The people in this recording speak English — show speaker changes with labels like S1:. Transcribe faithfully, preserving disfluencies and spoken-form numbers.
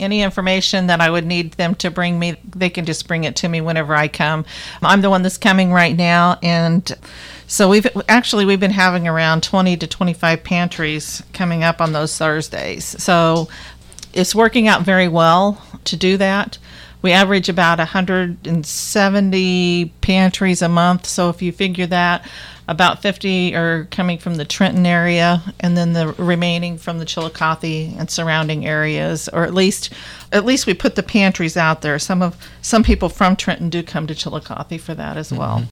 S1: any information that I would need them to bring me, they can just bring it to me whenever I come. I'm the one that's coming right now, and so we've actually we've been having around twenty to twenty-five pantries coming up on those Thursdays. So it's working out very well to do that. We average about one hundred seventy pantries a month. So if you figure that, about fifty are coming from the Trenton area, and then the remaining from the Chillicothe and surrounding areas, or at least at least we put the pantries out there. Some of some people from Trenton do come to Chillicothe for that as well. Mm-hmm.